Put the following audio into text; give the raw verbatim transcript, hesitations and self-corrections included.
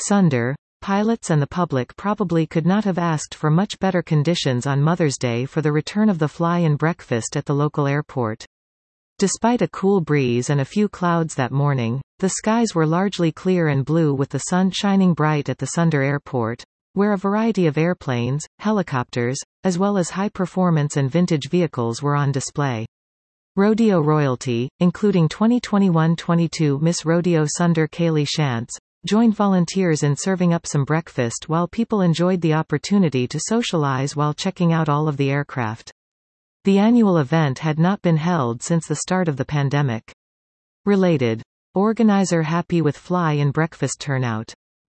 Sunder, pilots and the public probably could not have asked for much better conditions on Mother's Day for the return of the fly-in breakfast at the local airport. Despite a cool breeze and a few clouds that morning, the skies were largely clear and blue with the sun shining bright at the Sunder Airport, where a variety of airplanes, helicopters, as well as high-performance and vintage vehicles were on display. Rodeo royalty, including twenty twenty-one twenty-two Miss Rodeo Sunder Kaylee Shantz, joined volunteers in serving up some breakfast while people enjoyed the opportunity to socialize while checking out all of the aircraft. The annual event had not been held since the start of the pandemic. Related. Organizer happy with fly-in breakfast turnout.